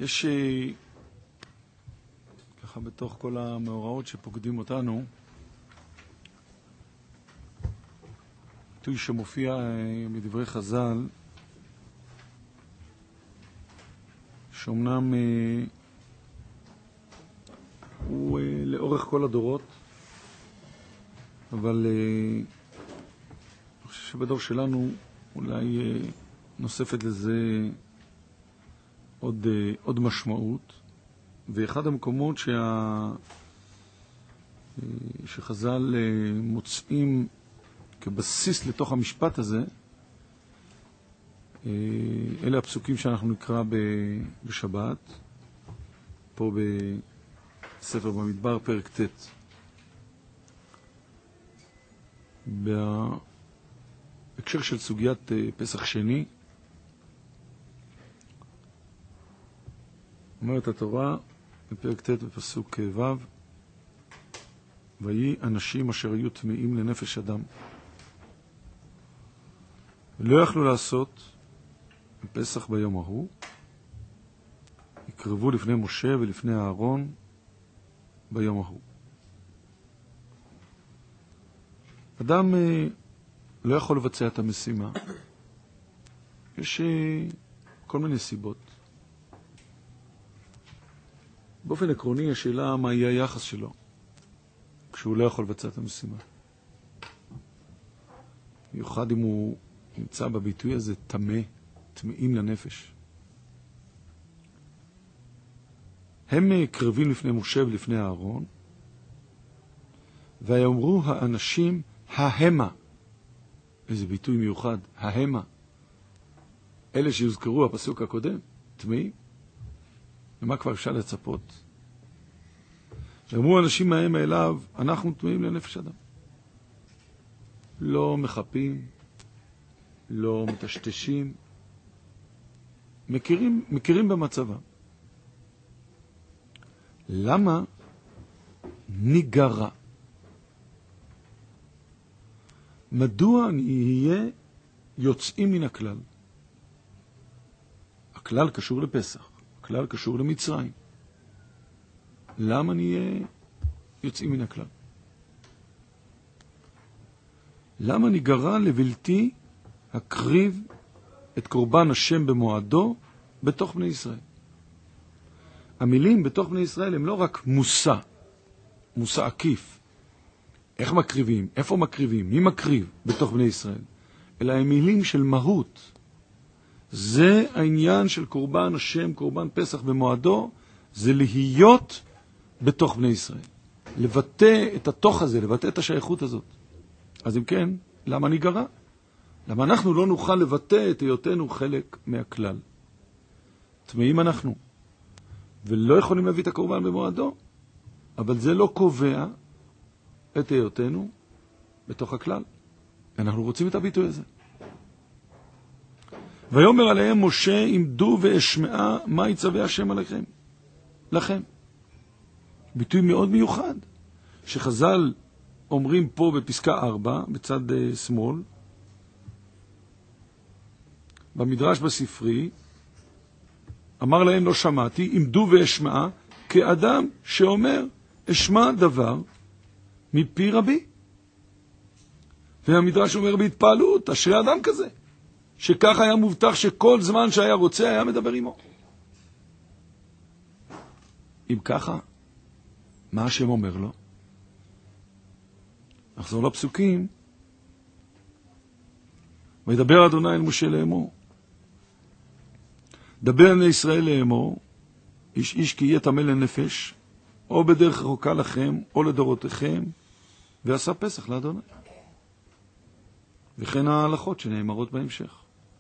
יש ככה בתוך כל המאורעות שפוקדים אותנו, ביטוי שמופיע בדברי חז"ל, שאומנם הוא לאורך כל הדורות, אבל אני חושב שבדור שלנו אולי נוספת לזה עוד משמעות. ואחד המקומות שחז"ל מוצאים כבסיס לתוך המשפט הזה, אלה הפסוקים שאנחנו נקרא בשבת, פה בספר במדבר, פרק ט'. בהקשר של סוגיית פסח שני, אומרת התורה בפרק ט' בפסוק ו', ויהי אנשים אשר היו טמאים לנפש אדם, ולא יכלו לעשות פסח ביום ההוא, יקרבו לפני משה ולפני אהרון ביום ההוא. אדם לא יכול לבצע את המשימה. יש כל מיני סיבות. באופן עקרוני, השאלה מה יהיה היחס שלו כשהוא לא יכול לבצע את המשימה. במיוחד אם הוא נמצא בביטוי הזה טמאים לנפש. הם קרבים לפני משה ולפני אהרון, ויאמרו האנשים ההמה. איזה ביטוי מיוחד, ההמה. אלה שיוזכרו הפסוק הקודם, טמאים. ומה כבר אפשר לצפות? ואמרו אנשים מהם אליו, אנחנו טמאים לנפש אדם. לא מחפים, לא מטשטשים, מכירים במצבה. למה ניגרע? מדוע נהיה יוצאים מן הכלל? הכלל קשור לפסח, הכלל קשור למצרים. למה נהיה יוצאים מן הכלל? למה ניגרע לבלתי הקריב את קורבן השם במועדו בתוך בני ישראל? המילים בתוך בני ישראל הם לא רק מושא עקיף. איך מקריבים? איפה מקריבים? מי מקריב בתוך בני ישראל? אלא הם מילים של מהות. זה העניין של קורבן השם, קורבן פסח במועדו, זה להיות בתוך בני ישראל. לבטא את התוך הזה, לבטא את השייכות הזאת. אז אם כן, למה ניגרע? למה אנחנו לא נוכל לבטא את היותנו חלק מהכלל? טמאים אנחנו, ולא יכולים להביא את הקורבן במועדו, אבל זה לא קובע את היותנו בתוך הכלל. אנחנו רוצים את הביטוי הזה. ויאמר עליהם משה, עמדו ואשמעה מה יצווה השם עליכם. לכם. ביטוי מאוד מיוחד, שחז"ל אומרים פה בפסקה 4, בצד שמאל, במדרש בספרי, אמר להם לא שמעתי, עמדו ואשמעה, כאדם שאומר, אשמע דבר מפי רבי. והמדרש אומר בהתפעלות, אשרי אדם כזה, שכך היה מובטח שכל זמן שהיה רוצה היה מדבר עמו. אם ככה, מה השם אומר לו? נחזור לפסוקים. וידבר אדוני אל משה לאמור. דבר בני ישראל לאמור, איש איש כי יהיה טמא לנפש, או בדרך רחוקה לכם, או לדורותיכם, ועשה פסח לאדוני. וכן ההלכות שנאמרות בהמשך.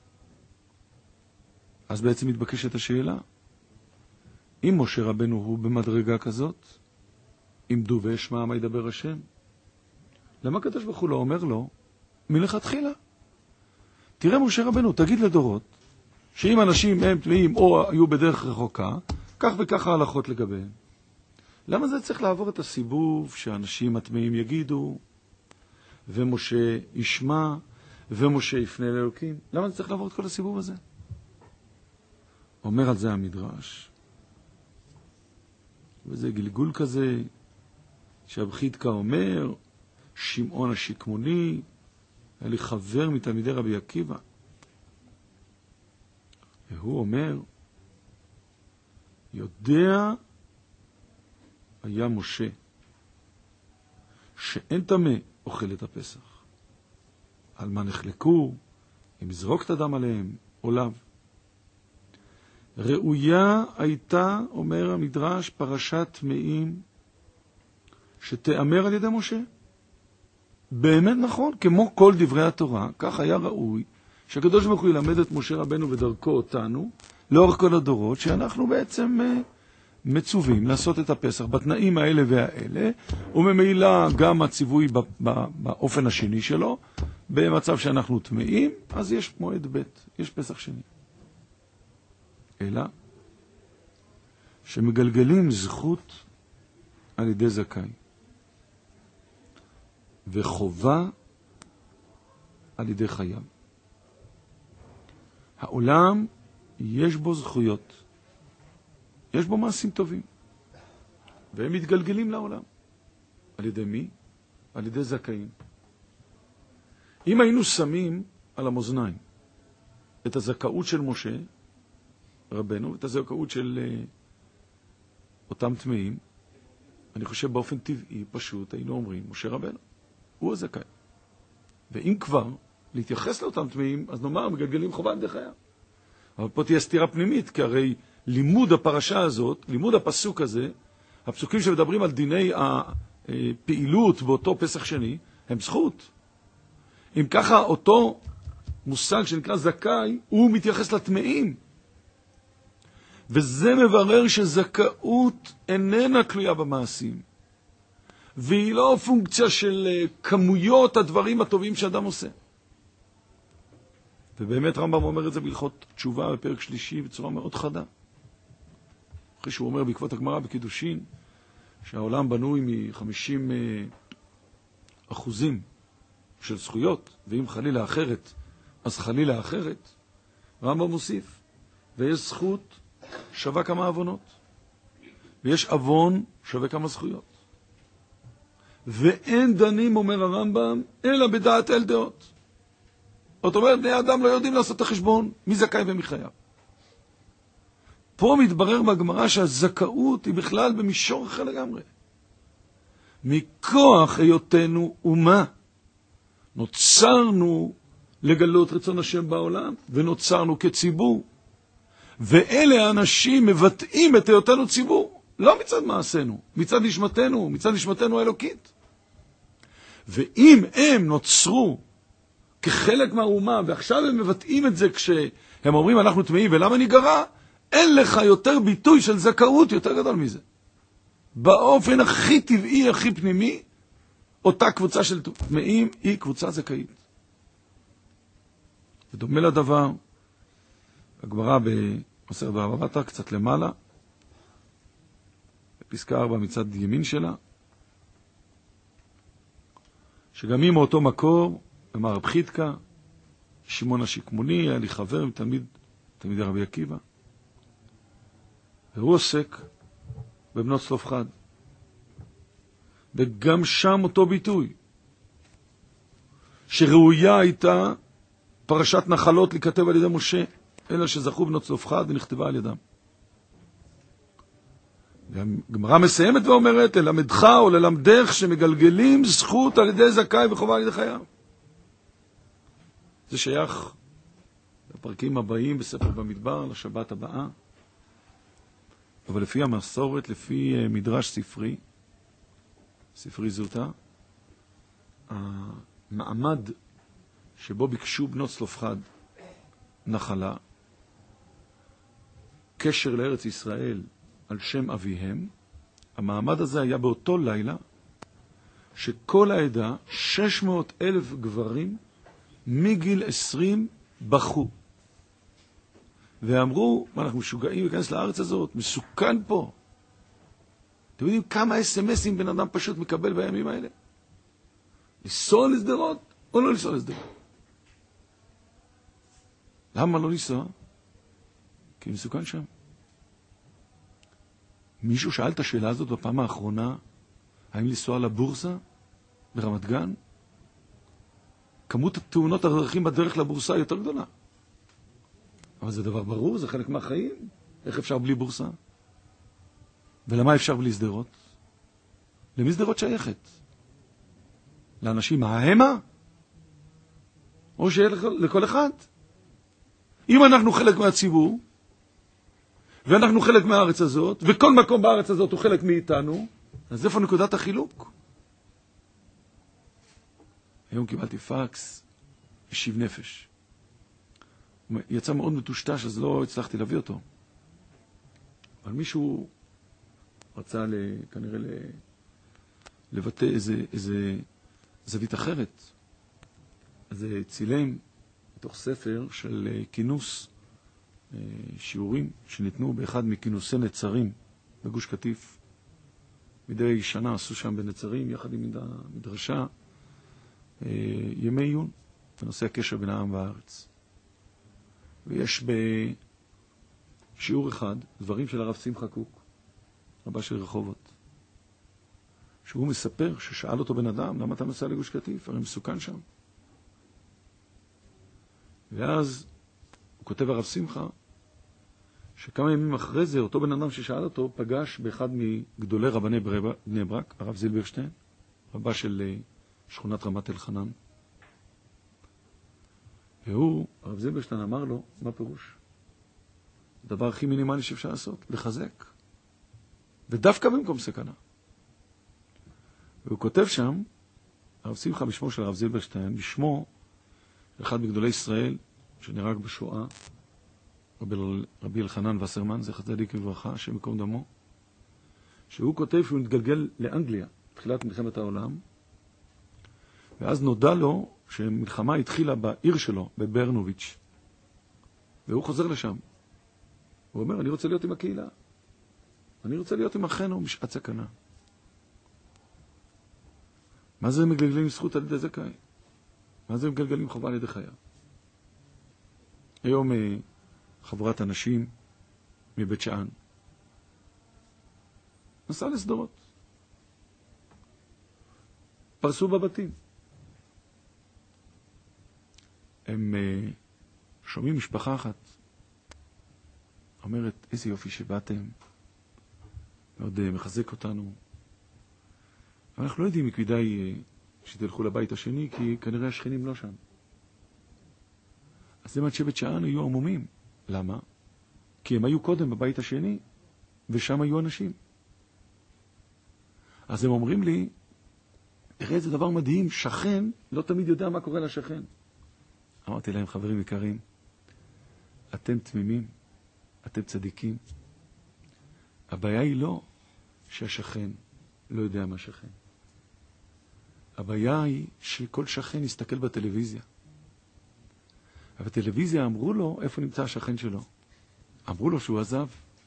אז בעצם מתבקשת השאלה, אם משה רבנו הוא במדרגה כזאת, עמדו ואשמע מה ידבר השם, למה הקדוש ברוך הוא לא אומר לו מלכתחילה? תראה משה רבנו, תגיד לדורות, שאם אנשים הם טמאים או היו בדרך רחוקה, כך וכך ההלכות לגביהם. למה זה צריך לעבור את הסיבוב שאנשים הטמאים יגידו, ומשה ישמע, ומשה יפנה לאלוקים? למה זה צריך לעבור את כל הסיבוב הזה? אומר על זה המדרש, וזה גלגול כזה, שרב חידקה אומר, שמעון השקמוני, היה לי חבר מתלמידי רבי עקיבא. והוא אומר, יודע היה משה, שאין טמא אוכל את הפסח. על מה נחלקו, אם יזרוק את הדם עליהם, או לאו. ראויה הייתה, אומר המדרש, פרשת טמאים, שתאמר על ידי משה. באמת נכון, כמו כל דברי התורה, כך היה ראוי, שהקדוש ברוך הוא ילמד את משה רבנו ודרכו אותנו, לאורך כל הדורות, שאנחנו בעצם מצווים לעשות את הפסח בתנאים האלה והאלה, וממילא גם הציווי באופן השני שלו, במצב שאנחנו טמאים, אז יש מועד ב', יש פסח שני. אלא שמגלגלים זכות על ידי זכאי, וחובה על ידי חייב. העולם יש בו זכויות, יש בו מעשים טובים, והם מתגלגלים לעולם. על ידי מי? על ידי זכאים. אם היינו שמים על המאזניים את הזכאות של משה רבנו, ואת הזכאות של אותם טמאים, אני חושב באופן טבעי פשוט היינו אומרים, משה רבנו, הוא הזכאי. ואם כבר להתייחס לאותם טמאים, אז נאמר, מגלגלים חובה על ידי חייו. אבל פה תהיה סתירה פנימית, כי הרי לימוד הפרשה הזאת, לימוד הפסוק הזה, הפסוקים שמדברים על דיני הפעילות באותו פסח שני, הם זכות. אם ככה, אותו מושג שנקרא זכאי, הוא מתייחס לטמאים. וזה מברר שזכאות איננה תלויה במעשים. והיא לא פונקציה של כמויות הדברים הטובים שאדם עושה. ובאמת רמב"ם אומר את זה בהלכות תשובה בפרק שלישי בצורה מאוד חדה. אחרי שהוא אומר בעקבות הגמרא בקידושין, שהעולם בנוי מ50% של זכויות, ואם חלילה אחרת, אז חלילה אחרת. רמב"ם מוסיף, ויש זכות שווה כמה עוונות, ויש עוון שווה כמה זכויות. ואין דנים, אומר הרמב"ם, אלא בדעת אל דעות. זאת אומרת, בני האדם לא יודעים לעשות את החשבון, מי זכאי ומי חייב. פה מתברר בגמרא שהזכאות היא בכלל במישור אחר לגמרי. מכוח היותנו אומה, נוצרנו לגלות רצון השם בעולם, ונוצרנו כציבור. ואלה האנשים מבטאים את היותנו ציבור, לא מצד מעשינו, מצד נשמתנו האלוקית. ואם הם נוצרו כחלק מהאומה, ועכשיו הם מבטאים את זה כשהם אומרים אנחנו טמאים ולמה ניגרע, אין לך יותר ביטוי של זכאות יותר גדול מזה. באופן הכי טבעי, הכי פנימי, אותה קבוצה של טמאים היא קבוצה זכאית. ודומה לדבר, הגמרא במסכת בבא בתרא, קצת למעלה, בפסקה 4 מצד ימין שלה, שגם היא מאותו מקור, אמר רב חידקה, שמעון השקמוני, היה לי חבר תלמידי רבי עקיבא, והוא עוסק בבנות צלופחד. וגם שם אותו ביטוי, שראויה הייתה פרשת נחלות להיכתב על ידי משה, אלא שזכו בנות צלופחד ונכתבה על ידם. והגמרא מסיימת ואומרת, ללמדך או ללמדך שמגלגלים זכות על ידי זכאי וחובה על ידי חייב. זה שייך לפרקים הבאים בספר במדבר, לשבת הבאה. אבל לפי המסורת, לפי מדרש ספרי זוטה, המעמד שבו ביקשו בנות צלופחד נחלה, קשר לארץ ישראל על שם אביהם, המעמד הזה היה באותו לילה שכל העדה, 600,000 גברים מגיל 20 בכו. ואמרו, מה, אנחנו משוגעים להיכנס לארץ הזאת? מסוכן פה. אתם יודעים כמה אס-אמסים בן אדם פשוט מקבל בימים האלה? לנסוע לשדרות או לא לנסוע לשדרות? למה לא לנסוע? כי מסוכן שם. מישהו שאל את השאלה הזאת בפעם האחרונה, האם לנסוע לבורסה ברמת גן? כמות התאונות הדרכים בדרך לבורסה יותר גדולה. אבל זה דבר ברור, זה חלק מהחיים. איך אפשר בלי בורסה? ולמה אפשר בלי סדרות? למי סדרות שייכת? לאנשים ההמה? או שיהיה לכל אחד? אם אנחנו חלק מהציבור, ואנחנו חלק מהארץ הזאת, וכל מקום בארץ הזאת הוא חלק מאיתנו, אז איפה נקודת החילוק? היום קיבלתי פקס, משיב נפש. יצא מאוד מטושטש, אז לא הצלחתי להביא אותו. אבל מישהו רצה כנראה לבטא איזה זווית אחרת. אז זה צילם בתוך ספר של כינוס שיעורים שניתנו באחד מכינוסי נצרים בגוש קטיף. מדי שנה עשו שם בנצרים, יחד עם המדרשה, ימי עיון בנושא הקשר בין העם והארץ. ויש בשיעור אחד דברים של הרב שמחה קוק, רבה של רחובות, שהוא מספר ששאל אותו בן אדם, למה אתה נוסע לגוש קטיף? הרי מסוכן שם. ואז הוא כותב הרב שמחה, שכמה ימים אחרי זה, אותו בן אדם ששאל אותו, פגש באחד מגדולי רבני בני ברק, הרב זילברשטיין, רבה של שכונת רמת אלחנן. והוא, הרב זילברשטיין, אמר לו, מה פירוש? הדבר הכי מינימלי שאפשר לעשות, לחזק. ודווקא במקום סכנה. והוא כותב שם, הרב שמחה בשמו של הרב זילברשטיין, בשמו אחד מגדולי ישראל שנהרג בשואה, רבי אלחנן וסרמן, זכר צדיק לברכה, השם ייקום דמו, שהוא כותב שהוא מתגלגל לאנגליה, תחילת מלחמת העולם, ואז נודע לו שמלחמה התחילה בעיר שלו, בברנוביץ', והוא חוזר לשם. הוא אומר, אני רוצה להיות עם הקהילה. אני רוצה להיות עם אחינו בשעת סכנה. מה זה מגלגלים זכות על ידי זכאי? מה זה מגלגלים חובה על ידי חיה? היום חבורת אנשים מבית שאן נסע לסדרות. פרסו בבתים. הם שומעים משפחה אחת. אומרת, איזה יופי שבאתם. מאוד מחזק אותנו. אבל אנחנו לא יודעים כדאי שתלכו לבית השני, כי כנראה השכנים לא שם. אז למעט שבט שאן היו עמומים. למה? כי הם היו קודם בבית השני, ושם היו אנשים. אז הם אומרים לי, תראה איזה דבר מדהים, שכן לא תמיד יודע מה קורה לשכן. אמרתי להם, חברים יקרים, אתם תמימים, אתם צדיקים. הבעיה היא לא שהשכן לא יודע מה שכן. הבעיה היא שכל שכן יסתכל בטלוויזיה. אבל בטלוויזיה אמרו לו איפה נמצא השכן שלו. אמרו לו שהוא עזב.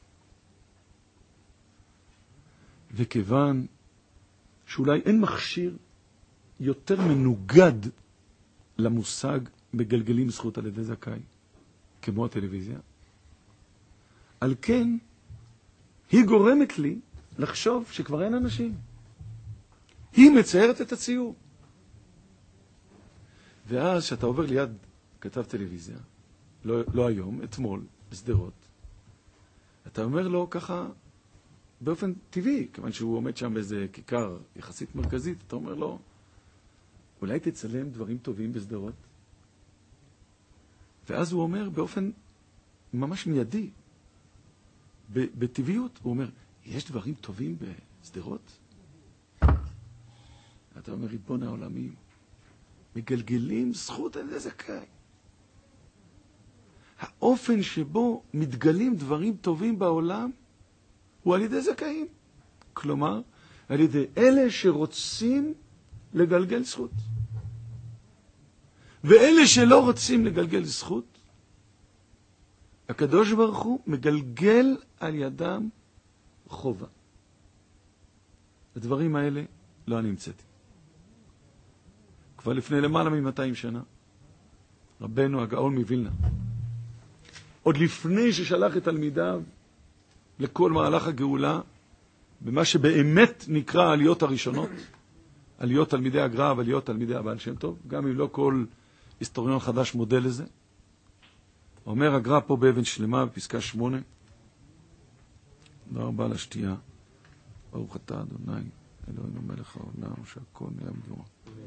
וכיוון שאולי אין מכשיר יותר מנוגד למושג בגלגלים זכות על ידי זכאי, כמו הטלוויזיה, על כן היא גורמת לי לחשוב שכבר אין אנשים. היא מציירת את הציור. ואז שאתה עובר ליד כתב טלוויזיה, לא היום, אתמול, בסדרות, אתה אומר לו ככה, באופן טבעי, כיוון שהוא עומד שם באיזה כיכר יחסית מרכזית, אתה אומר לו, אולי תצלם דברים טובים בסדרות? ואז הוא אומר באופן ממש מיידי, בטבעיות, הוא אומר, יש דברים טובים בסדרות? אתה אומר, ריבון העולמים, מגלגלים זכות על ידי זכאי. האופן שבו מתגלים דברים טובים בעולם הוא על ידי זכאים. כלומר, על ידי אלה שרוצים לגלגל זכות. ואלה שלא רוצים לגלגל זכות, הקדוש ברוך הוא מגלגל על ידם חובה. הדברים האלה לא אני המצאתי. כבר לפני למעלה מ-200 שנה, רבנו הגאון מווילנה, עוד לפני ששלח את תלמידיו לכל מהלך הגאולה, במה שבאמת נקרא העליות הראשונות, עליות תלמידי הגר"א ועליות תלמידי הבעל שם טוב, גם אם לא כל היסטוריון חדש מודל לזה. אומר הגר"א פה באבן שלמה, בפסקה 8, תודה רבה לשתייה, ברוך אתה אדוני, אלוהינו מלך העולם, שהכל נהיה בדברו.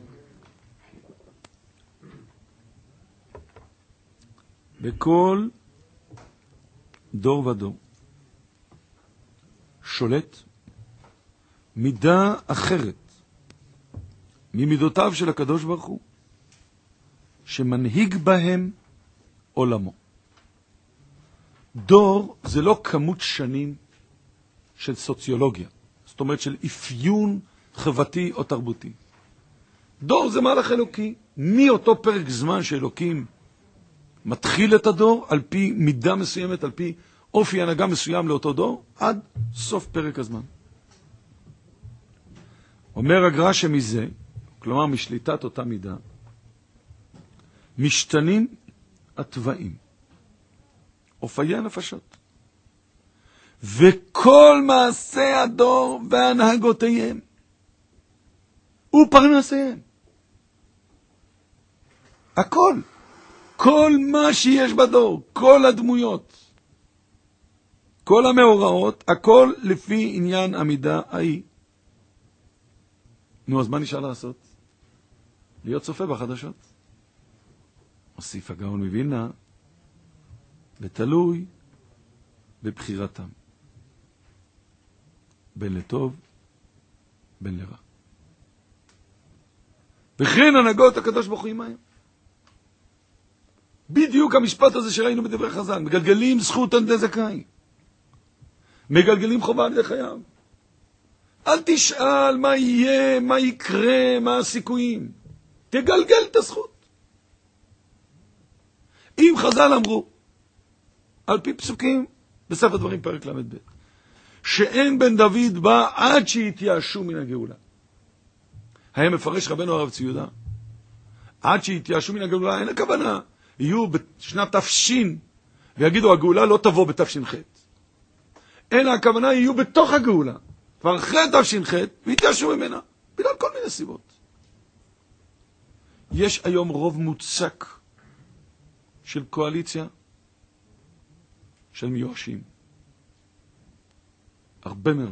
בכל דור ודור שולט מידה אחרת ממידותיו של הקדוש ברוך הוא, שמנהיג בהם עולמו. דור זה לא כמות שנים של סוציולוגיה, זאת אומרת של אפיון חברתי או תרבותי. דור זה מהלך אלוקי, מאותו פרק זמן שאלוקים מתחיל את הדור, על פי מידה מסוימת, על פי אופי הנהגה מסוים לאותו דור, עד סוף פרק הזמן. אומר הגר"א שמזה, כלומר משליטת אותה מידה, משתנים הטבעים, אופי הנפשות, וכל מעשה הדור והנהגותיהם ופרנסיהם. הכל, כל מה שיש בדור, כל הדמויות, כל המאורעות, הכל לפי עניין המידה ההיא. נו, אז מה נשאר לעשות? להיות צופה בחדשות. הוסיף הגאון מווילנה, ותלוי בבחירתם. בין לטוב, בין לרע. וכן הנהגות הקדוש ברוך הוא עמהם. בדיוק המשפט הזה שראינו בדברי חז"ל, מגלגלים זכות על ידי זכאי, מגלגלים חובה על ידי חייו. אל תשאל מה יהיה, מה יקרה, מה הסיכויים. תגלגל את הזכות. אם חז"ל אמרו, על פי פסוקים בספר דברים פרק ל"ב, שאין בן דוד בא עד שיתייאשו מן הגאולה. היה מפרש רבנו הרב צבי יהודה, עד שיתייאשו מן הגאולה, אין הכוונה, יהיו בשנת תפשין, ויגידו הגאולה לא תבוא בתפשין ח', אלא הכוונה יהיו בתוך הגאולה, כבר אחרי תפשין ח', ויתייאשו ממנה, בגלל כל מיני סיבות. יש היום רוב מוצק של קואליציה של מיואשים. הרבה מאוד.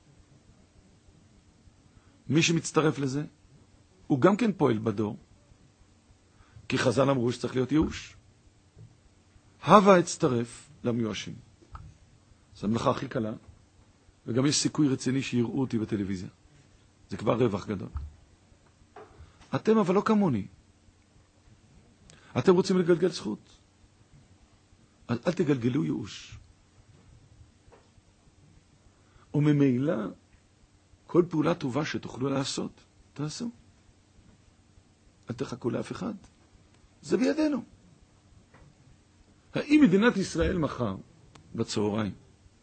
מי שמצטרף לזה, הוא גם כן פועל בדור, כי חז"ל אמרו שצריך להיות ייאוש. הווה הצטרף למיואשים. זו המלאכה הכי קלה, וגם יש סיכוי רציני שיראו אותי בטלוויזיה. זה כבר רווח גדול. אתם אבל לא כמוני. אתם רוצים לגלגל זכות. אז אל תגלגלו ייאוש. וממילא, כל פעולה טובה שתוכלו לעשות, תעשו. אל תחכו לאף אחד. זה בידינו. האם מדינת ישראל מחר, בצהריים,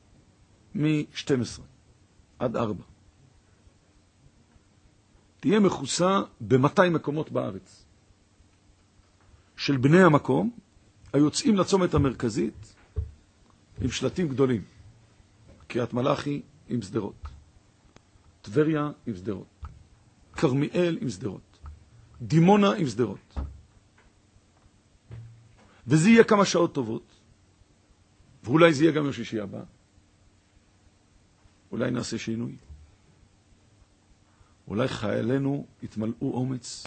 מ-12 עד 4, תהיה מכוסה ב-200 מקומות בארץ, של בני המקום, היוצאים לצומת המרכזית, עם שלטים גדולים. קריית מלאכי עם סדרות, טבריה עם סדרות, כרמיאל עם סדרות, דימונה עם סדרות. וזה יהיה כמה שעות טובות, ואולי זה יהיה גם יום שישי הבא. אולי נעשה שינוי. אולי חיילינו יתמלאו אומץ.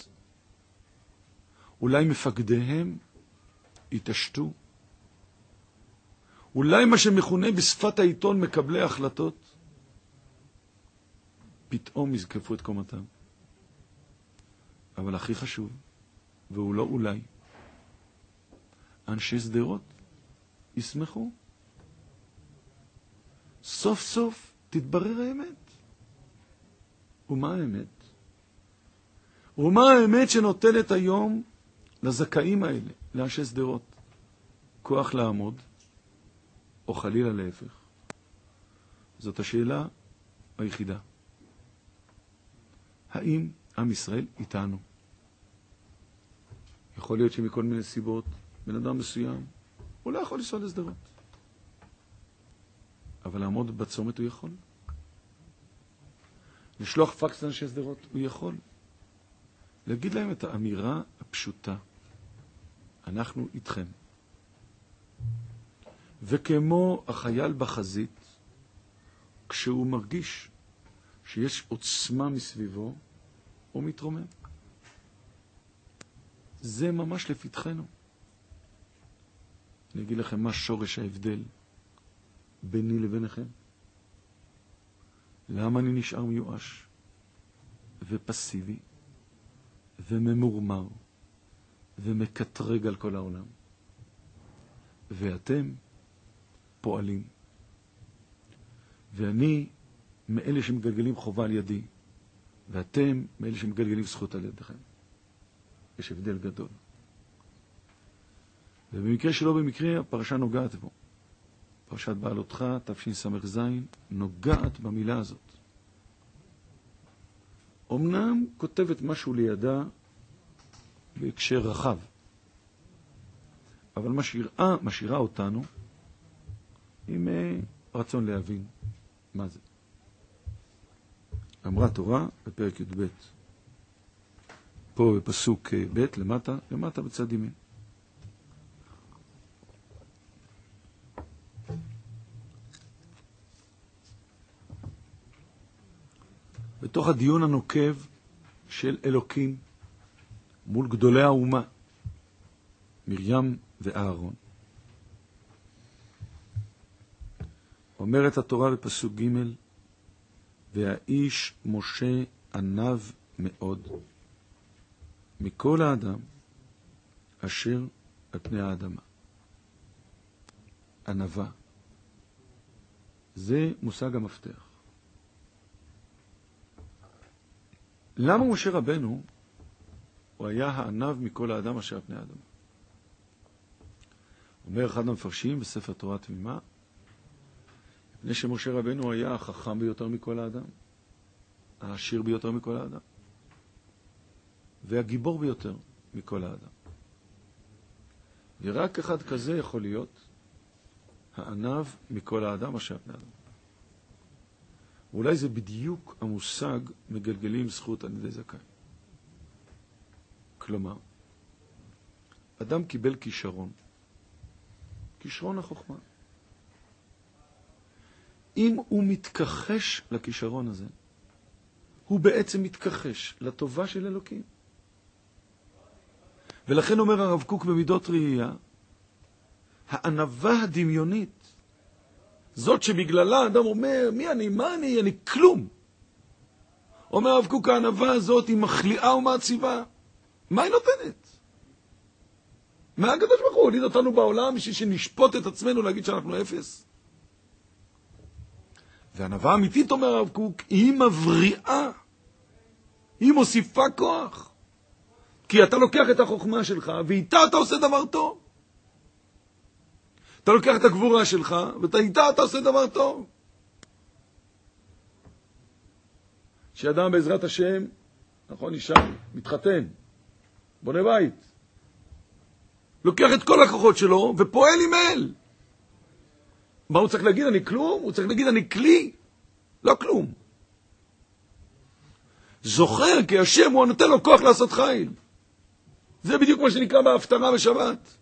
אולי מפקדיהם יתעשתו. אולי מה שמכונה בשפת העיתון מקבלי החלטות, פתאום יזקפו את קומתם. אבל הכי חשוב, והוא לא אולי, אנשי שדרות ישמחו. סוף סוף תתברר האמת. ומה האמת? ומה האמת שנותנת היום לזכאים האלה, לאנשי שדרות, כוח לעמוד, או חלילה להפך? זאת השאלה היחידה. האם עם ישראל איתנו? יכול להיות שמכל מיני סיבות, בן אדם מסוים, הוא לא יכול לנסוע לשדרות. אבל לעמוד בצומת הוא יכול. לשלוח פקס לאנשי שדרות, הוא יכול. להגיד להם את האמירה הפשוטה, אנחנו איתכם. וכמו החייל בחזית, כשהוא מרגיש שיש עוצמה מסביבו, הוא מתרומם. זה ממש לפתחנו. אני אגיד לכם מה שורש ההבדל ביני לביניכם. למה אני נשאר מיואש ופסיבי וממורמר ומקטרג על כל העולם? ואתם פועלים. ואני מאלה שמגלגלים חובה על ידי, ואתם מאלה שמגלגלים זכות על ידיכם. יש הבדל גדול. ובמקרה שלא במקרה, הפרשה נוגעת בו. פרשת בעלותך, תשס"ז, נוגעת במילה הזאת. אמנם כותבת משהו לידה בהקשר רחב, אבל משאירה אותנו עם רצון להבין מה זה. אמרה תורה בפרק י"ב, פה בפסוק ב' למטה בצד ימין. בתוך הדיון הנוקב של אלוקים מול גדולי האומה, מרים ואהרון, אומרת התורה בפסוק ג', והאיש משה ענב מאוד מכל האדם אשר על פני האדמה. ענבה. זה מושג המפתח. למה משה רבנו הוא היה הענב מכל האדם אשר על פני האדמה? אומר אחד המפרשים בספר תורה תמימה, מפני שמשה רבנו היה החכם ביותר מכל האדם, העשיר ביותר מכל האדם, והגיבור ביותר מכל האדם. ורק אחד כזה יכול להיות הענב מכל האדם אשר על פני האדם. ואולי זה בדיוק המושג מגלגלים זכות על ידי זכאי. כלומר, אדם קיבל כישרון, כישרון החוכמה. אם הוא מתכחש לכישרון הזה, הוא בעצם מתכחש לטובה של אלוקים. ולכן אומר הרב קוק במידות ראייה, הענבה הדמיונית, זאת שבגללה האדם אומר, מי אני, מה אני כלום. אומר הרב קוק, הענבה הזאת היא מחליאה ומעציבה. מה היא נותנת? מה הקדוש ברוך הוא הוליד אותנו בעולם בשביל שנשפוט את עצמנו להגיד שאנחנו אפס? והענבה האמיתית, אומר הרב קוק, היא מבריאה. היא מוסיפה כוח. כי אתה לוקח את החוכמה שלך, ואיתה אתה עושה דבר טוב. אתה לוקח את הגבורה שלך, ואיתה אתה עושה דבר טוב. שאדם בעזרת השם, נכון, אישה, מתחתן, בונה בית, לוקח את כל הכוחות שלו, ופועל עם אל. מה הוא צריך להגיד? אני כלום? הוא צריך להגיד אני כלי? לא כלום. זוכר כי השם הוא נותן לו כוח לעשות חיל. זה בדיוק מה שנקרא בהפטרה בשבת.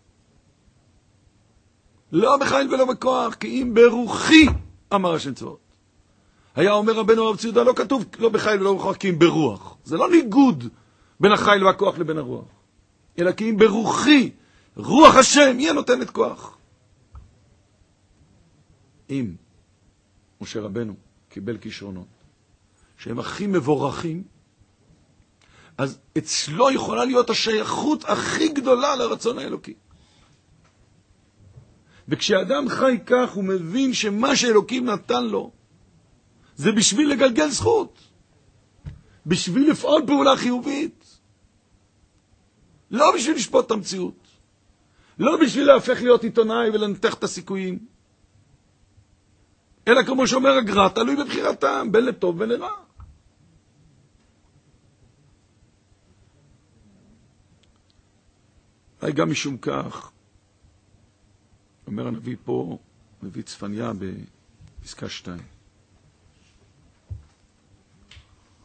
לא בחיל ולא בכוח, כי אם ברוחי, אמר השם צבאות. היה אומר רבנו הרב ציודה, לא כתוב לא בחיל ולא בכוח, כי אם ברוח. זה לא ניגוד בין החיל והכוח לבין הרוח. אלא כי אם ברוחי, רוח השם, היא נותנת כוח. אם משה רבנו קיבל כישרונות שהם הכי מבורכים, אז אצלו יכולה להיות השייכות הכי גדולה לרצון האלוקי. וכשאדם חי כך הוא מבין שמה שאלוקים נתן לו זה בשביל לגלגל זכות, בשביל לפעול פעולה חיובית, לא בשביל לשפוט את המציאות, לא בשביל להפך להיות עיתונאי ולנתח את הסיכויים, אלא כמו שאומר הגר"א, תלוי בבחירתם, בין לטוב בין לרע. גם משום כך, אומר הנביא פה, נביא צפניה בפסקה 2.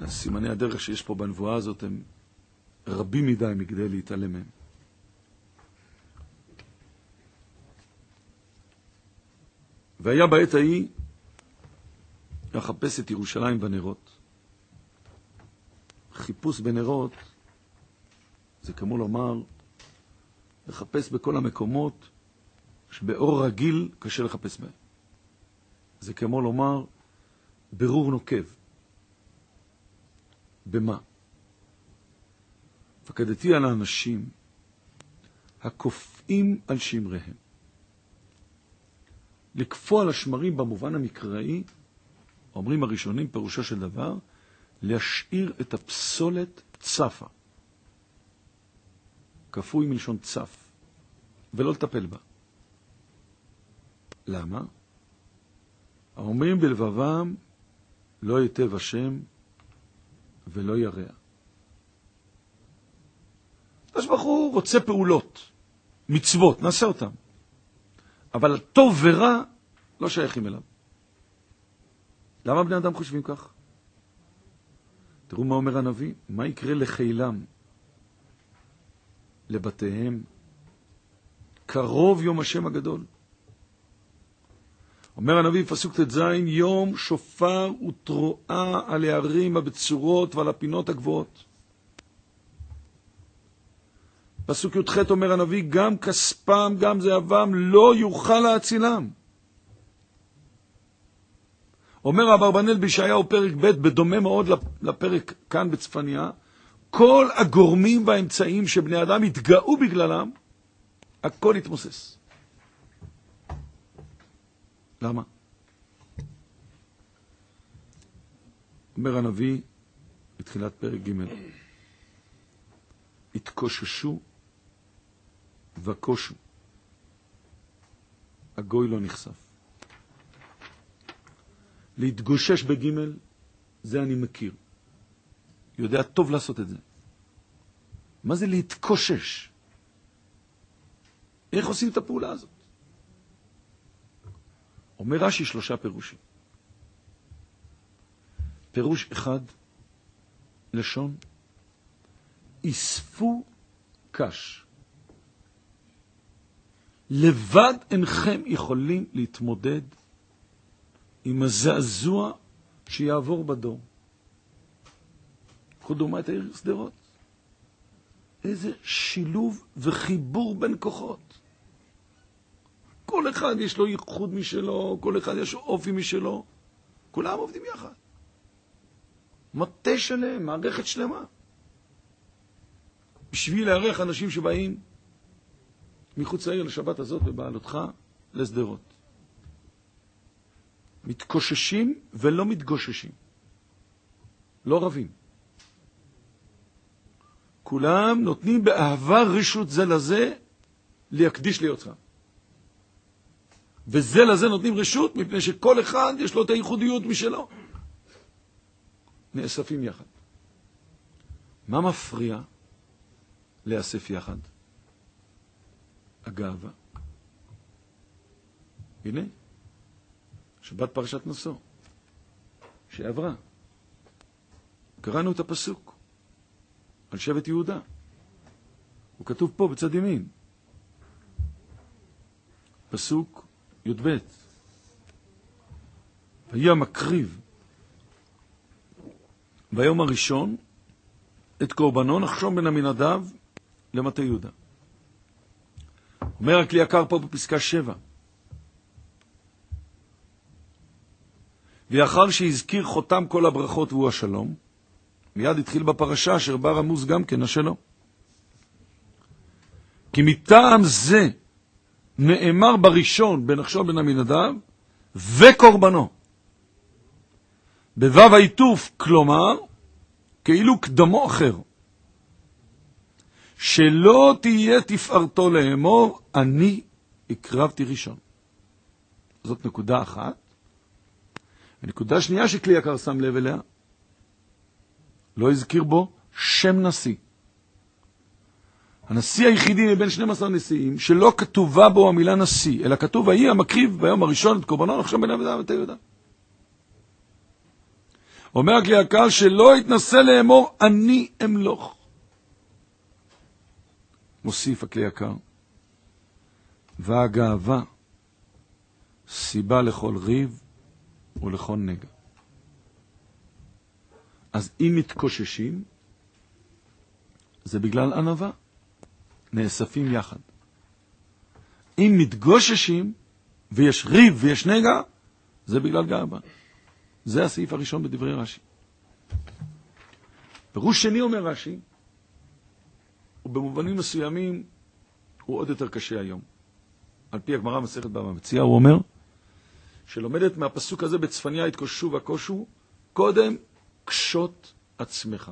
סימני הדרך שיש פה בנבואה הזאת הם רבים מדי מכדי להתעלם מהם. והיה בעת ההיא לחפש את ירושלים בנרות. חיפוש בנרות זה כמו לומר לחפש בכל המקומות שבאור רגיל קשה לחפש בהם. זה כמו לומר ברור נוקב. במה? פקדתי על האנשים הקופאים על שמריהם. לקפוא על השמרים במובן המקראי, אומרים הראשונים, פירושו של דבר, להשאיר את הפסולת צפה. כפוי מלשון צף, ולא לטפל בה. למה? אומרים בלבבם, לא ייטב השם ולא ירע. אז בחור רוצה פעולות, מצוות, נעשה אותם. אבל טוב ורע לא שייכים אליו. למה בני אדם חושבים כך? תראו מה אומר הנביא, מה יקרה לחילם, לבתיהם, קרוב יום השם הגדול. אומר הנביא פסוק ט"ז, יום שופר ותרועה על הערים הבצורות ועל הפינות הגבוהות. פסוק י"ח אומר הנביא, גם כספם, גם זהבם, לא יוכל להצילם. אומר אברבנאל בישעיהו פרק ב', בדומה מאוד לפרק כאן בצפניה, כל הגורמים והאמצעים שבני אדם התגאו בגללם, הכל יתמוסס. למה? אומר הנביא בתחילת פרק ג', התקוששו וקושו. הגוי לא נחשף. להתגושש בג' זה אני מכיר. יודע טוב לעשות את זה. מה זה להתקושש? איך עושים את הפעולה הזאת? אומר רש"י 3 פירושים. פירוש אחד, לשון, אספו קש. לבד אינכם יכולים להתמודד עם הזעזוע שיעבור בדור. קחו דוגמה את העיר שדרות. איזה שילוב וחיבור בין כוחות. כל אחד יש לו ייחוד משלו, כל אחד יש לו אופי משלו. כולם עובדים יחד. מטה שלם, מערכת שלמה. בשביל להערך אנשים שבאים מחוץ לעיר לשבת הזאת בבעלותך לסדרות. מתקוששים ולא מתגוששים. לא רבים. כולם נותנים באהבה רשות זה לזה להקדיש ליוצרה. וזה לזה נותנים רשות מפני שכל אחד יש לו את הייחודיות משלו. נאספים יחד. מה מפריע לאסף יחד? הגאווה. הנה, שבת פרשת נשוא, שעברה. קראנו את הפסוק על שבט יהודה. הוא כתוב פה בצד ימין. פסוק י"ב. והיה מקריב ביום הראשון את קורבנו נחשון בן עמינדב למטה יהודה. אומר הכלי יקר פה בפסקה 7. ואחר שהזכיר חותם כל הברכות והוא השלום, מיד התחיל בפרשה אשר בה רמוז גם כן השלום. כי מטעם זה נאמר בראשון בנחשון בן עמינדב וקורבנו. בו"ב העיטוף, כלומר, כאילו קדמו אחר. שלא תהיה תפארתו לאמור, אני הקרבתי ראשון. זאת נקודה אחת. ונקודה שנייה שכלי יקר שם לב אליה, לא הזכיר בו שם נשיא. הנשיא היחידי מבין 12 נשיאים, שלא כתובה בו המילה נשיא, אלא כתוב, ויהי המקריב ביום הראשון את קורבנו נחשון בן עמינדב למטה יהודה. אומר הכלי יקר שלא יתנסה לאמור אני אמלוך. מוסיף הכלי יקר, והגאווה סיבה לכל ריב ולכל נגע. אז אם מתקוששים, זה בגלל ענווה. נאספים יחד. אם מתגוששים, ויש ריב ויש נגע, זה בגלל גאווה. זה הסעיף הראשון בדברי רש"י. פירוש שני אומר רש"י, ובמובנים מסוימים הוא עוד יותר קשה היום. על פי הגמרא מסכת בבא מציעא, הוא אומר, שלומדת מהפסוק הזה בצפניה התקוששו והקושו, קודם קשות עצמך,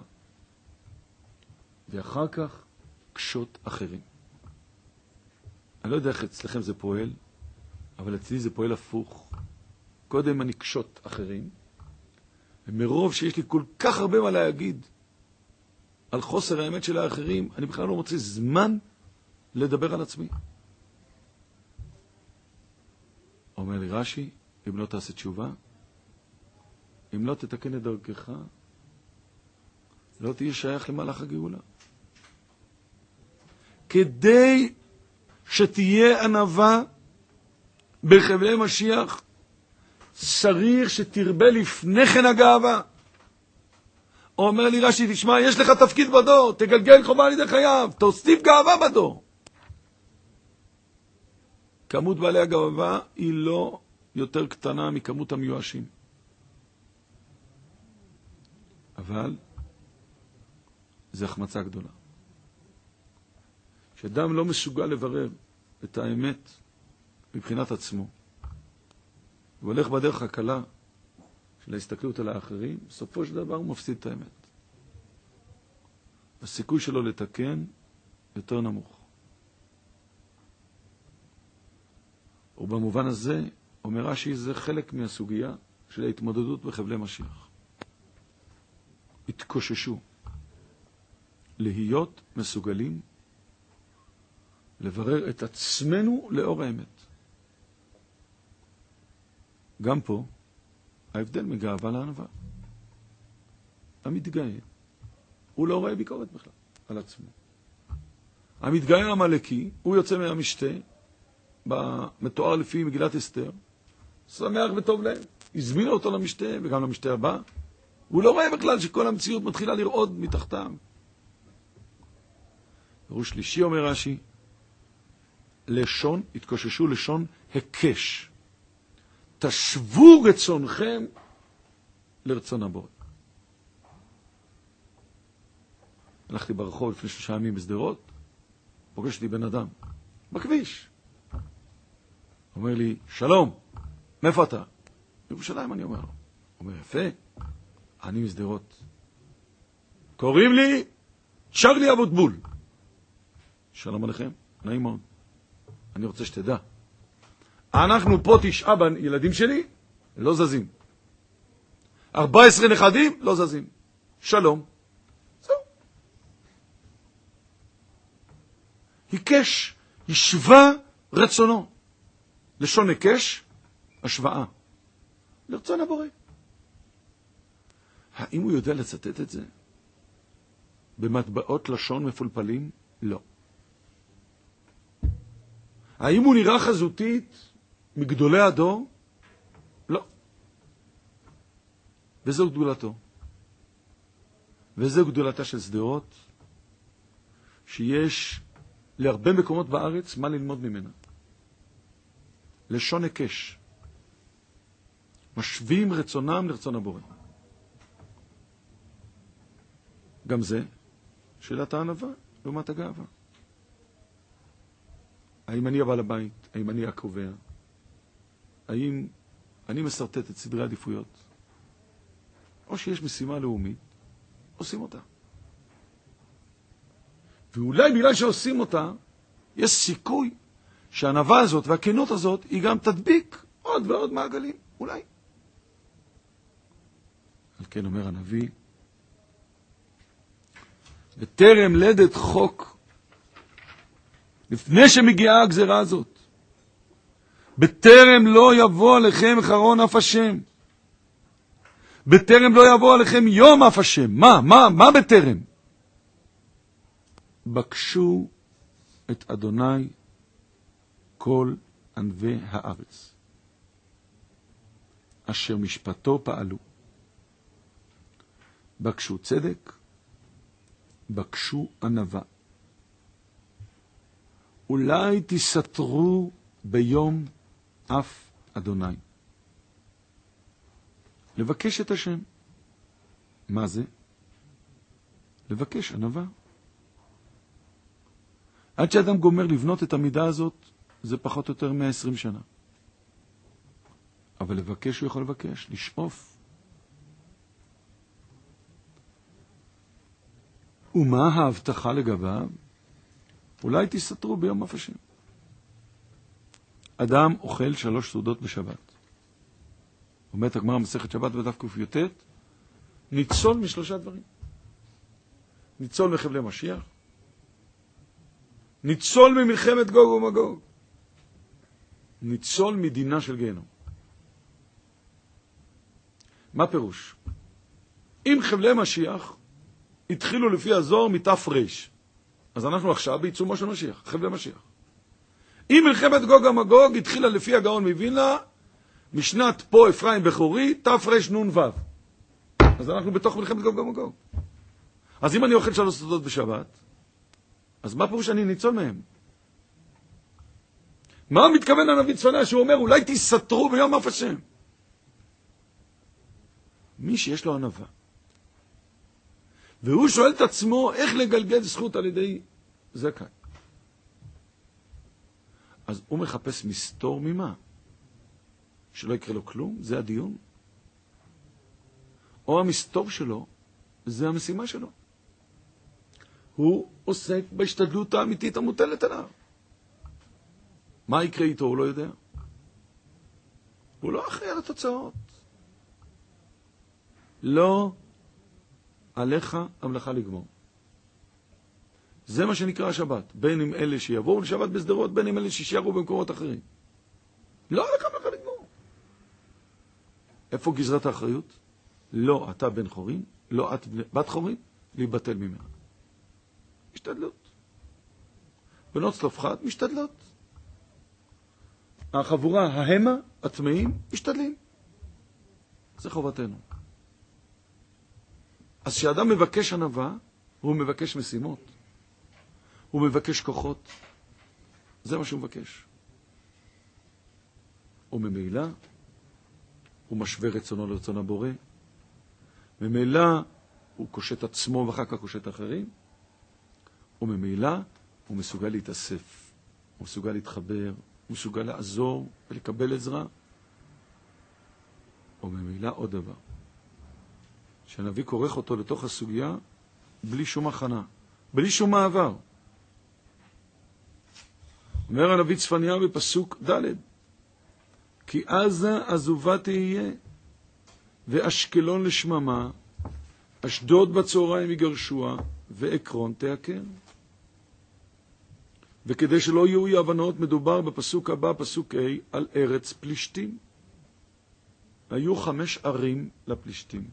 ואחר כך קשות אחרים. אני לא יודע איך אצלכם זה פועל, אבל אצלי זה פועל הפוך. קודם אני קשות אחרים, ומרוב שיש לי כל כך הרבה מה להגיד על חוסר האמת של האחרים, אני בכלל לא מוצא זמן לדבר על עצמי. אומר לי רש"י, אם לא תעשה תשובה, אם לא תתקן את דרכך, לא תהיה שייך למהלך הגאולה. כדי שתהיה ענווה בחבלי משיח, צריך שתרבה לפני כן הגאווה. אומר לי רש"י, תשמע, יש לך תפקיד בדור, תגלגל חובה על ידי חייו, תוסיף גאווה בדור. כמות בעלי הגאווה היא לא יותר קטנה מכמות המיואשים. אבל זה החמצה גדולה. שאדם לא מסוגל לברר את האמת מבחינת עצמו, הוא הולך בדרך הקלה של ההסתכלות על האחרים, בסופו של דבר הוא מפסיד את האמת. הסיכוי שלו לתקן יותר נמוך. ובמובן הזה, אומר רש"י, זה חלק מהסוגיה של ההתמודדות בחבלי משיח. התקוששו. להיות מסוגלים לברר את עצמנו לאור האמת. גם פה, ההבדל מגאווה לענווה. המתגאה, הוא לא רואה ביקורת בכלל על עצמו. המתגאה המלאקי, הוא יוצא מהמשתה, במתואר לפי מגילת אסתר, שמח וטוב להם. הזמין אותו למשתה, וגם למשתה הבא. הוא לא רואה בכלל שכל המציאות מתחילה לרעוד מתחתם. פירוש שלישי אומר רש"י, לשון, התקוששו לשון הקש. תשוו רצונכם לרצון הבורא. הלכתי ברחוב לפני 3 ימים בשדרות, פוגשתי בן אדם, בכביש. אומר לי, שלום, מאיפה אתה? ירושלים, אני אומר לו. הוא אומר, יפה, אני משדרות. קוראים לי צ'רלי אבוטבול. שלום עליכם, נעים מאוד. אני רוצה שתדע. אנחנו פה 9 ילדים שלי, לא זזים. 14 נכדים, לא זזים. שלום. זהו. היקש, השווה רצונו. לשון הקש, השוואה. לרצון הבורא. האם הוא יודע לצטט את זה? במטבעות לשון מפולפלים? לא. האם הוא נראה חזותית מגדולי הדור? לא. וזו גדולתו. וזו גדולתה של שדרות, שיש להרבה מקומות בארץ מה ללמוד ממנה. לשון הקש. משווים רצונם לרצון הבורא. גם זה שאלת הענווה לעומת הגאווה. האם אני הבעל הבית? האם אני הקובע? האם אני מסרטט את סדרי עדיפויות? או שיש משימה לאומית, עושים אותה. ואולי בגלל שעושים אותה, יש סיכוי שהענווה הזאת והכנות הזאת היא גם תדביק עוד ועוד מעגלים. אולי. על כן אומר הנביא, בטרם לדת חוק, לפני שמגיעה הגזרה הזאת, בטרם לא יבוא עליכם חרון אף השם, בטרם לא יבוא עליכם יום אף השם. מה בטרם? בקשו את אדוני כל ענבי הארץ, אשר משפטו פעלו. בקשו צדק, בקשו ענווה. אולי תסתרו ביום אף אדוני. לבקש את השם. מה זה? לבקש ענווה. עד שאדם גומר לבנות את המידה הזאת, זה פחות או יותר 120 שנה. אבל לבקש הוא יכול לבקש, לשאוף. ומה ההבטחה לגביו? אולי תסתרו ביום אף השם. אדם אוכל 3 סעודות בשבת. אומרת הגמרא מסכת שבת בדף ק"ט, ניצול מ3 דברים. ניצול מחבלי משיח, ניצול ממלחמת גוג ומגוג, ניצול מדינה של גיהנום. מה פירוש? אם חבלי משיח התחילו לפי הזוהר מתף רש, אז אנחנו עכשיו בעיצומו של משיח, חבלי משיח. אם מלחמת גוג ומגוג התחילה לפי הגאון מווילנה, משנת פה אפרים בכורי, תף רש נון וו. אז אנחנו בתוך מלחמת גוג ומגוג. אז אם אני אוכל 3 סעודות בשבת, אז מה פירוש אני ניצול מהם? מה מתכוון הנביא צפניה שהוא אומר, אולי תסתרו ביום אף השם? מי שיש לו ענווה, והוא שואל את עצמו איך לגלגל זכות על ידי זכאי, אז הוא מחפש מסתור ממה? שלא יקרה לו כלום? זה הדיון? או המסתור שלו, זה המשימה שלו. הוא עוסק בהשתדלות האמיתית המוטלת עליו. מה יקרה איתו? הוא לא יודע. הוא לא אחראי על התוצאות. לא עליך המלאכה לגמור. זה מה שנקרא השבת. בין אם אלה שיבואו לשבת בסדרות, בין אם אלה שישארו במקומות אחרים. לא עליך המלאכה לגמור. איפה גזרת האחריות? לא אתה בן חורין, לא את בת חורין, להיבטל ממנה. משתדלות. בנות צלופחד משתדלות. החבורה, ההמה, הטמאים, משתדלים. זה חובתנו. אז כשאדם מבקש ענווה, הוא מבקש משימות. הוא מבקש כוחות. זה מה שהוא מבקש. וממילא, הוא משווה רצונו לרצון הבורא. ממילא, הוא קושט עצמו ואחר כך קושט אחרים. וממילא, הוא מסוגל להתאסף. הוא מסוגל להתחבר. הוא מסוגל לעזור ולקבל עזרה. וממילא עוד דבר. שהנביא כורך אותו לתוך הסוגיה בלי שום הכנה, בלי שום מעבר. אומר הנביא צפניה בפסוק ד', כי עזה עזובה תהיה, ואשקלון לשממה, אשדוד בצהריים יגרשוה, ועקרון תעקר. וכדי שלא יהיו אי הבנות, מדובר בפסוק הבא, פסוק ה', על ארץ פלישתים. היו 5 ערים לפלישתים.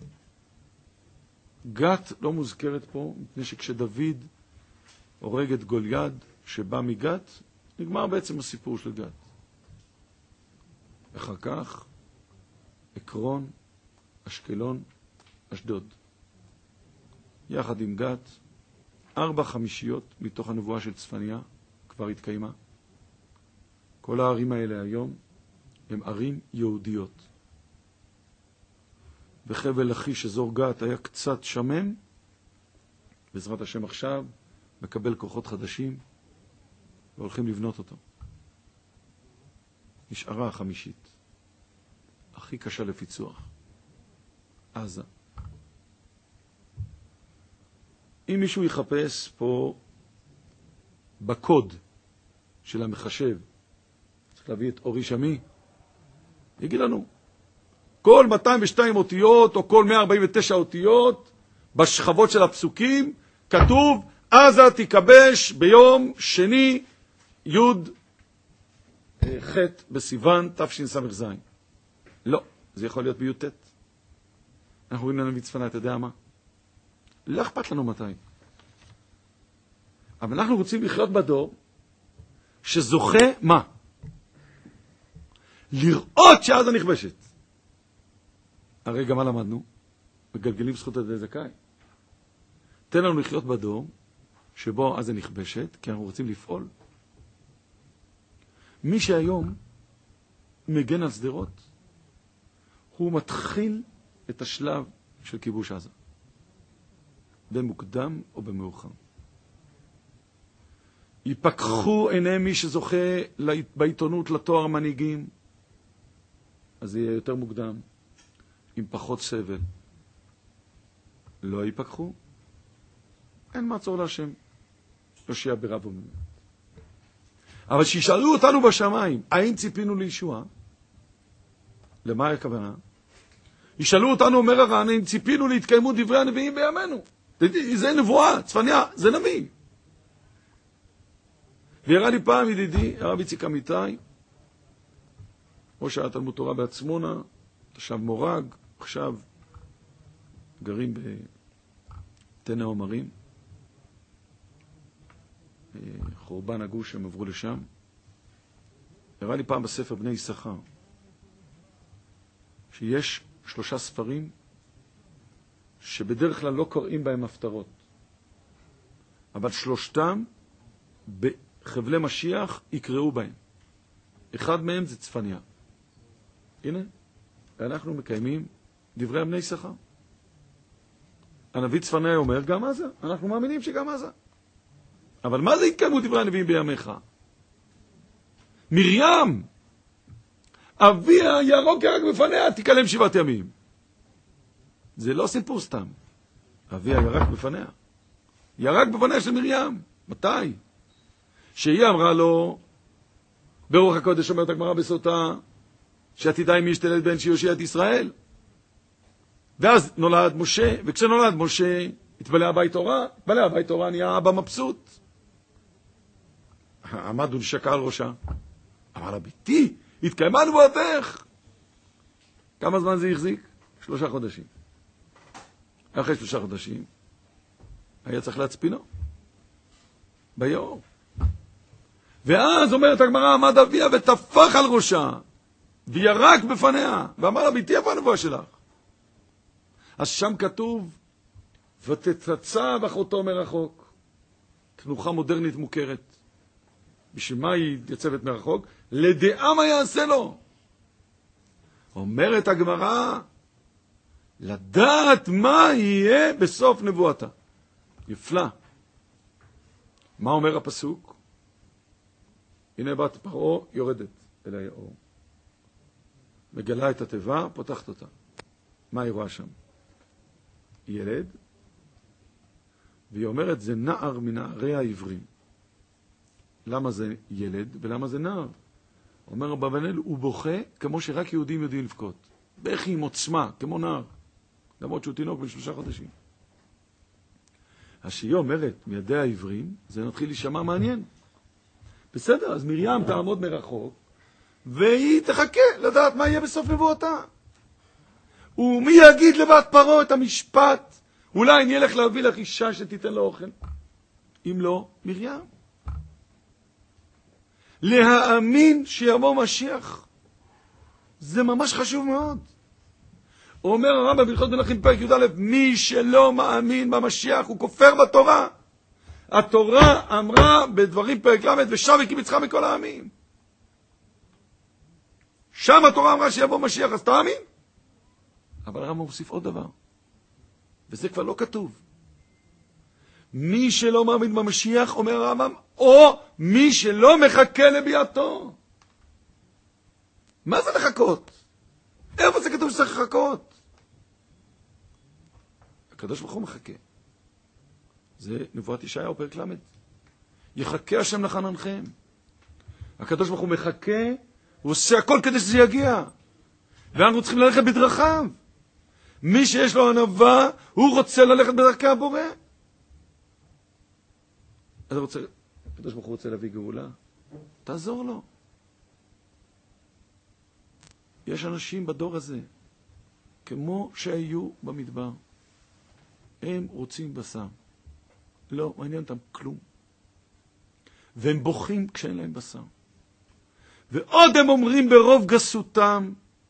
גת לא מוזכרת פה, מפני שכשדוד הורג את גוליית שבא מגת, נגמר בעצם הסיפור של גת. אחר כך, עקרון, אשקלון, אשדוד. יחד עם גת, 4/5 מתוך הנבואה של צפניה כבר התקיימה. כל הערים האלה היום הם ערים יהודיות. בחבל לכיש, אזור גת, היה קצת שמם. בעזרת השם עכשיו מקבל כוחות חדשים והולכים לבנות אותו. נשארה 5, הכי קשה לפיצוח, עזה. אם מישהו יחפש פה בקוד של המחשב, צריך להביא את אורי שמי, יגיד לנו, כל 202 אותיות או כל 149 אותיות בשכבות של הפסוקים כתוב עזה תיכבש ביום שני י' ח' בסיוון תשס"ז. לא, זה יכול להיות בי"ט. אנחנו רואים לנביא צפניה, אתה יודע מה? לא אכפת לנו מתי. אבל אנחנו רוצים לחיות בדור שזוכה מה? לראות שעזה נכבשת. הרי גם מה למדנו? מגלגלים זכות עדי זכאי. תן לנו לחיות בדור שבו עזה נכבשת, כי אנחנו רוצים לפעול. מי שהיום מגן על שדרות, הוא מתחיל את השלב של כיבוש עזה. במוקדם או במאוחר. ייפקחו עיני מי שזוכה בעיתונות לתואר מנהיגים, אז זה יהיה יותר מוקדם, עם פחות סבל. לא ייפקחו, אין מעצור להשם, יושיע ברב ומאמת. אבל שישאלו אותנו בשמיים, האם ציפינו לישוע? למה הכוונה? ישאלו אותנו, אומר הר"ן, האם ציפינו להתקיימות דברי הנביאים בימינו? זה נבואה, צפניה, זה נביא. והראה לי פעם ידידי, הרב איציק אמיתי, ראש התלמוד תורה בעצמונה, תושב מורג, עכשיו גרים בתנא עומרים, חורבן הגוש הם עברו לשם. הראה לי פעם בספר בני יששכר, שיש 3 ספרים שבדרך כלל לא קוראים בהם הפטרות, אבל 3 בחבלי משיח יקראו בהם. אחד מהם זה צפניה. הנה, אנחנו מקיימים דברי בני יששכר. הנביא צפניה אומר גם עזה, אנחנו מאמינים שגם עזה. אבל מה זה התקיימו דברי הנביאים בימיך? מרים, אביה ירוק ירק בפניה, תיכלם 7 ימים. זה לא סיפור סתם. אביה ירק בפניה. ירק בפניה של מרים. מתי? שהיא אמרה לו, ברוח הקודש אומרת הגמרא בסוטה, שעתידה עם משתלת בן שיושיע את ישראל. ואז נולד משה, וכשנולד משה, התבלע בית תורה, התבלע בית תורה, נהיה אבא מבסוט. עמד ולשקע על ראשה. אמר לה, ביתי, התקיימה נבואתך. כמה זמן זה החזיק? 3 חודשים. אחרי 3 חודשים, היה צריך להצפינו. ביום. ואז אומרת הגמרא, עמד אביה וטפח על ראשה, וירק בפניה, ואמר לה, ביתי, איפה הנבואה שלך? אז שם כתוב, ותצצב אחותו מרחוק. תנוחה מודרנית מוכרת. בשביל מה היא יצבת מרחוק? לדעה מה יעשה לו. אומרת הגמרא, לדעת מה יהיה בסוף נבואתה. יפלא. מה אומר הפסוק? הנה בת פרעה יורדת אל היאור. מגלה את התיבה, פותחת אותה. מה היא רואה שם? ילד, והיא אומרת, זה נער מנערי העברים. למה זה ילד ולמה זה נער? אומר אברבנאל, הוא בוכה כמו שרק יהודים יודעים לבכות. בכי עם עוצמה, כמו נער. למרות שהוא תינוק בן 3 חודשים. אז שהיא אומרת, מידי העברים, זה נתחיל להישמע מעניין. בסדר, אז מרים תעמוד מרחוק, והיא תחכה לדעת מה יהיה בסוף נבואתה. ומי יגיד לבת פרעה את המשפט? אולי אני אלך להביא לך אישה שתיתן לו אוכל. אם לא, מרים. להאמין שיבוא משיח. זה ממש חשוב מאוד. אומר הרמב"ם בהלכות מלכים פרק י"א, מי שלא מאמין במשיח הוא כופר בתורה. התורה אמרה בדברים פרק ל' ושב וקיבצך מכל העמים. שם התורה אמרה שיבוא משיח, אז תאמין. אבל הרמב"ם מוסיף עוד דבר, וזה כבר לא כתוב. מי שלא מאמין במשיח, אומר הרמב"ם, או מי שלא מחכה לביאתו. מה זה לחכות? איפה זה כתוב שצריך לחכות? הקדוש ברוך הוא מחכה. זה נבואת ישעיהו פרק ל'. יחכה השם לחננכם. הקדוש ברוך הוא מחכה, הוא עושה הכל כדי שזה יגיע. ואנחנו צריכים ללכת בדרכיו. מי שיש לו ענווה, הוא רוצה ללכת בדרכי הבורא. אז הקדוש ברוך הוא רוצה להביא גאולה. תעזור לו. יש אנשים בדור הזה כמו שהיו במדבר. הם רוצים בשר. לא מעניין אותם כלום. והם בוכים כשאין להם בשר. ועוד הם אומרים ברוב גסותם,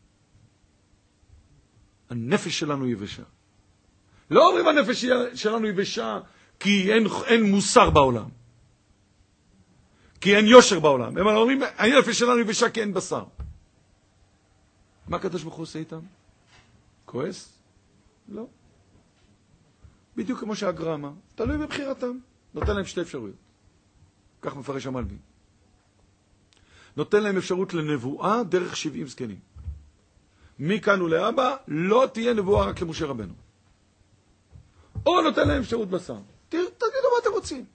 הנפש שלנו יבשה. לא אומרים הנפש שלנו יבשה כי אין מוסר בעולם. כי אין יושר בעולם. הם אומרים, הנפש שלנו יבשה כי אין בשר. מה הקדוש ברוך הוא עושה איתם? כועס? לא. בדיוק כמו שהגר"א אמר, תלוי בבחירתם. נותן להם שתי אפשרויות. כך מפרש המלבי. נותן להם אפשרות לנבואה דרך 70 זקנים. מכאן ולהבא לא תהיה נבואה רק למשה רבנו. או נותן להם אפשרות בשר. תגידו מה אתם רוצים.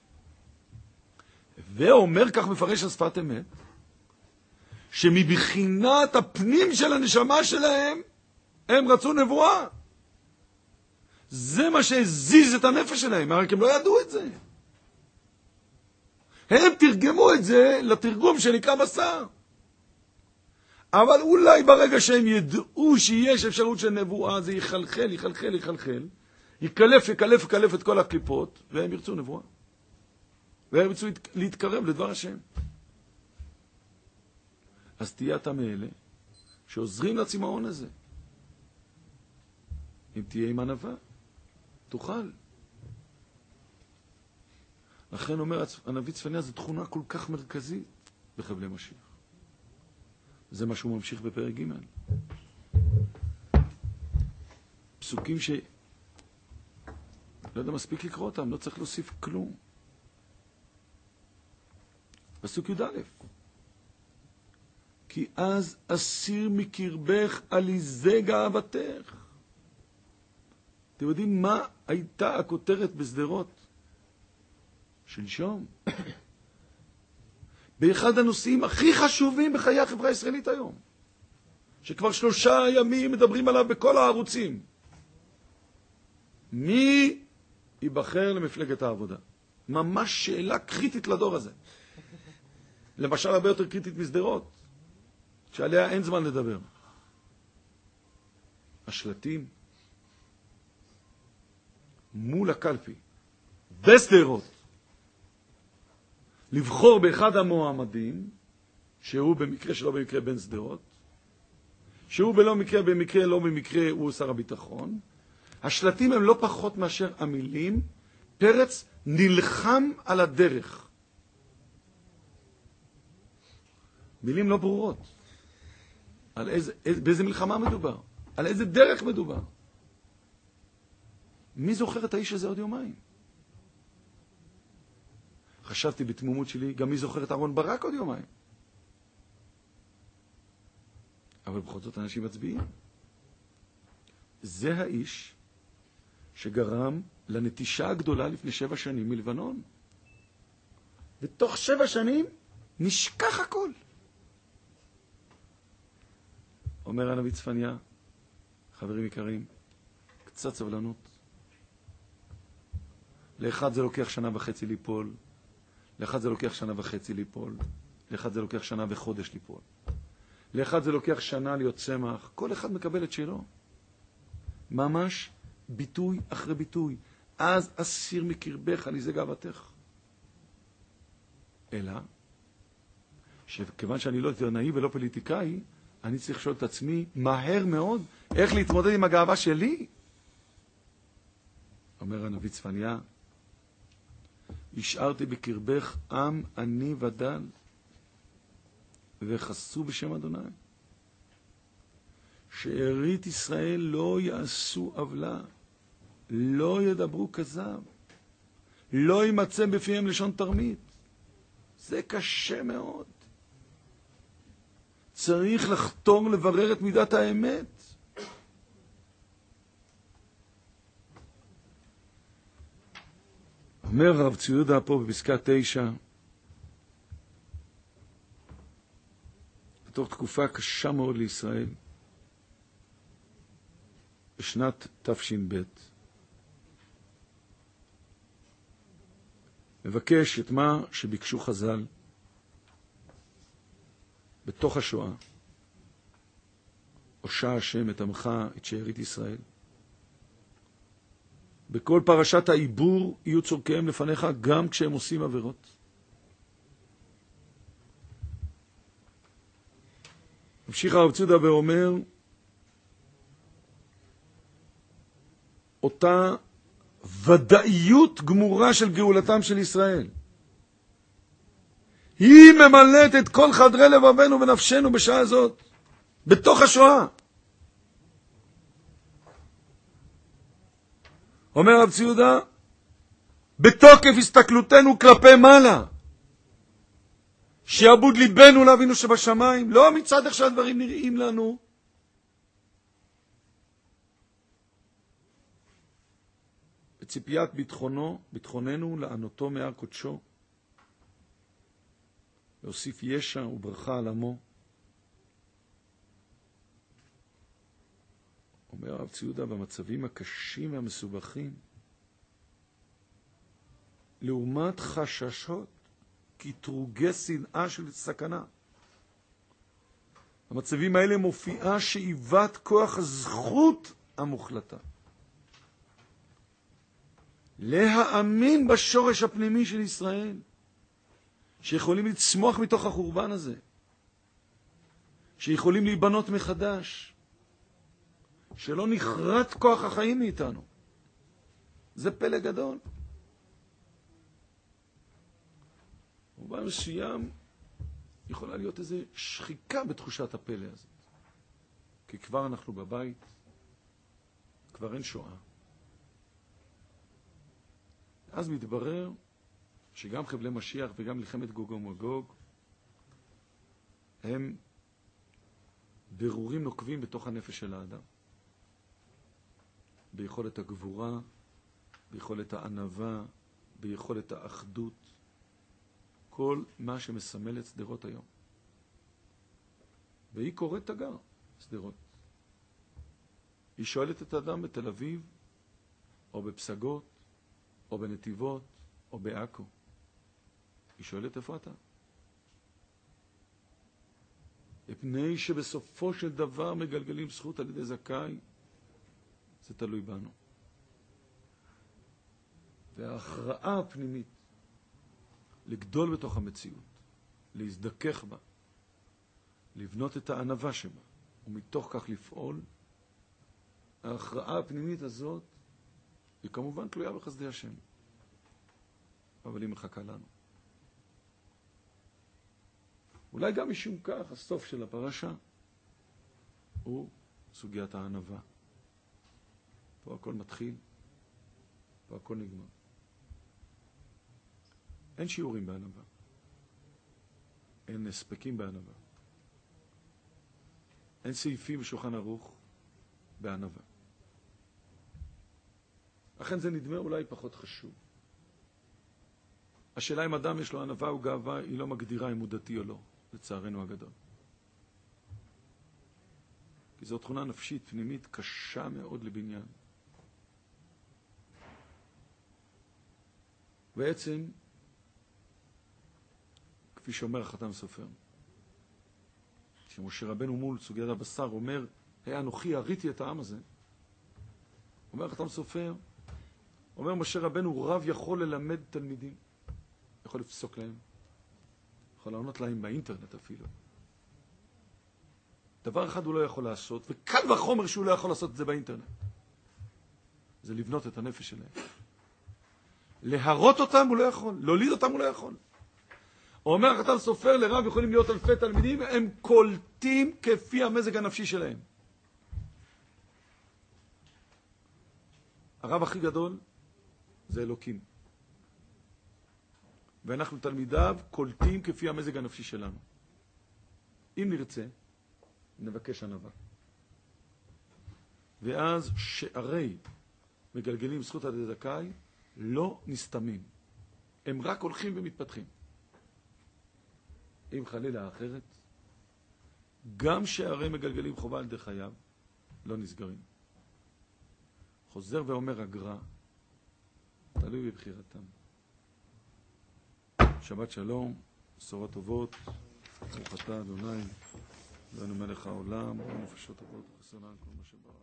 ואומר, כך מפרש השפת אמת, שמבחינת הפנים של הנשמה שלהם, הם רצו נבואה. זה מה שהזיז את הנפש שלהם, רק הם לא ידעו את זה. הם תרגמו את זה לתרגום שנקרא בשר. אבל אולי ברגע שהם ידעו שיש אפשרות של נבואה, זה יחלחל, יחלחל, יחלחל, יקלף את כל הקליפות, והם ירצו נבואה. והם ירצו להתקרב לדבר השם. אז תהיה אתה מאלה שעוזרים לצמאון הזה. אם תהיה עם ענווה, תוכל. לכן אומר הנביא צפניה, זו תכונה כל כך מרכזית בחבלי משיח. זה מה שהוא ממשיך בפרק ג'. פסוקים לא יודע מספיק לקרוא אותם, לא צריך להוסיף כלום. פסוק י"א. כי אז אסיר מקרבך עליזי גאוותך. אתם יודעים מה הייתה הכותרת בשדרות? שלשום. באחד הנושאים הכי חשובים בחיי החברה הישראלית היום. שכבר 3 ימים מדברים עליו בכל הערוצים. מי ייבחר למפלגת העבודה? ממש שאלה קריטית לדור הזה. למשל הרבה יותר קריטית בשדרות, שעליה אין זמן לדבר. השלטים מול הקלפי, בשדרות, לבחור באחד המועמדים, שהוא במקרה שלא במקרה בן שדרות, שהוא במקרה לא במקרה הוא שר הביטחון. השלטים הם לא פחות מאשר המילים, פרץ נלחם על הדרך. מילים לא ברורות. באיזה מלחמה מדובר? על איזה דרך מדובר? מי זוכר את האיש הזה עוד יומיים? חשבתי בתמימות שלי, גם מי זוכר את אהרן ברק עוד יומיים? אבל בכל זאת אנשים מצביעים. זה האיש שגרם לנטישה הגדולה לפני 7 שנים מלבנון. ותוך 7 שנים נשכח הכל. אומר הנביא צפניה, חברים יקרים, קצת סבלנות. לאחד זה לוקח 1.5 שנה ליפול, לאחד זה לוקח 1.5 שנה ליפול, לאחד זה לוקח 1 שנה וחודש ליפול. לאחד זה לוקח 1 שנה להיות צמח, כל אחד מקבל את שלו. ממש ביטוי אחרי ביטוי. אז אסיר מקרבך עליזי גאוותך. אלא, שכיוון שאני לא עיתונאי ולא פוליטיקאי, אני צריך לשאול את עצמי מהר מאוד איך להתמודד עם הגאווה שלי. אומר הנביא צפניה, השארתי בקרבך עם עני ודל, וחסו בשם אדוני. שארית ישראל לא יעשו עוולה, לא ידברו כזב, לא יימצא בפיהם לשון תרמית. זה קשה מאוד. צריך לחתור לברר את מידת האמת. אומר הרב צבי יהודה פה בפסקה 9, בתוך תקופה קשה מאוד לישראל, בשנת תש"ב, מבקש את מה שביקשו חז"ל בתוך השואה. הושע השם את עמך, את שארית ישראל. בכל פרשת העיבור יהיו צורכיהם לפניך גם כשהם עושים עבירות. המשיך הרב צודה ואומר, אותה ודאיות גמורה של גאולתם של ישראל. היא ממלאת את כל חדרי לבבנו ונפשנו בשעה הזאת, בתוך השואה. אומר רב ציודה, בתוקף הסתכלותנו כלפי מעלה, שיעבוד ליבנו לאבינו שבשמיים, לא מצד איך שהדברים נראים לנו, בציפיית ביטחוננו לענותו מהר קודשו, להוסיף ישע וברכה על עמו. אומר הרב ציודה, במצבים הקשים והמסובכים, לעומת חששות כתרוגי שנאה של סכנה, במצבים האלה מופיעה שאיבת כוח הזכות המוחלטה. להאמין בשורש הפנימי של ישראל, שיכולים לצמוח מתוך החורבן הזה, שיכולים להיבנות מחדש, שלא נחרט כוח החיים מאיתנו. זה פלא גדול. במובן מסוים יכולה להיות איזו שחיקה בתחושת הפלא הזה. כי כבר אנחנו בבית, כבר אין שואה. אז מתברר שגם חבלי משיח וגם מלחמת גוג ומגוג הם ברורים נוקבים בתוך הנפש של האדם. ביכולת הגבורה, ביכולת הענווה, ביכולת האחדות. כל מה שמסמל את סדרות היום. והיא קוראת תגר, סדרות. היא שואלת את האדם בתל אביב, או בפסגות, או בנתיבות, או בעכו. היא שואלת איפה אתה? מפני שבסופו של דבר מגלגלים זכות על ידי זכאי, זה תלוי בנו. וההכרעה הפנימית, לגדול בתוך המציאות, להזדכך בה, לבנות את הענווה שבה, ומתוך כך לפעול, ההכרעה הפנימית הזאת היא כמובן תלויה בחסדי השם, אבל היא מחכה לנו. אולי גם משום כך הסוף של הפרשה הוא סוגיית הענווה. פה הכל מתחיל, פה הכל נגמר. אין שיעורים בענווה. אין הספקים בענווה. אין סעיפים בשולחן ערוך בענווה. לכן זה נדמה אולי פחות חשוב. השאלה אם אדם יש לו ענווה או גאווה, היא לא מגדירה אם הוא דתי או לא, לצערנו הגדול. כי זו תכונה נפשית, פנימית, קשה מאוד לבניין. בעצם, כפי שאומר החתם סופר, שמשה רבנו מול סוגיית הבשר אומר, אנוכי הריתי את העם הזה. אומר החתם סופר, אומר משה רבנו, רב יכול ללמד תלמידים, יכול לפסוק להם, יכול לענות להם באינטרנט אפילו. דבר אחד הוא לא יכול לעשות, וקל וחומר שהוא לא יכול לעשות את זה באינטרנט. זה לבנות את הנפש שלהם. להראות אותם הוא לא יכול, להוליד אותם הוא לא יכול. אומר החתם סופר, לרב יכולים להיות אלפי תלמידים, הם קולטים כפי המזג הנפשי שלהם. הרב הכי גדול זה אלוקים. ואנחנו תלמידיו קולטים כפי המזג הנפשי שלנו. אם נרצה, נבקש ענווה. ואז שערי מגלגלים זכות עד זכאי לא נסתמים. הם רק הולכים ומתפתחים. אם חלילה אחרת, גם שערי מגלגלים חובה על ידי חייו לא נסגרים. חוזר ואומר הגר"א, תלוי בבחירתם. שבת שלום, בשורות טובות, ברוך אתה ה' ואנו מלך העולם, ונפשות הבאות וחסרן כל מה שברא.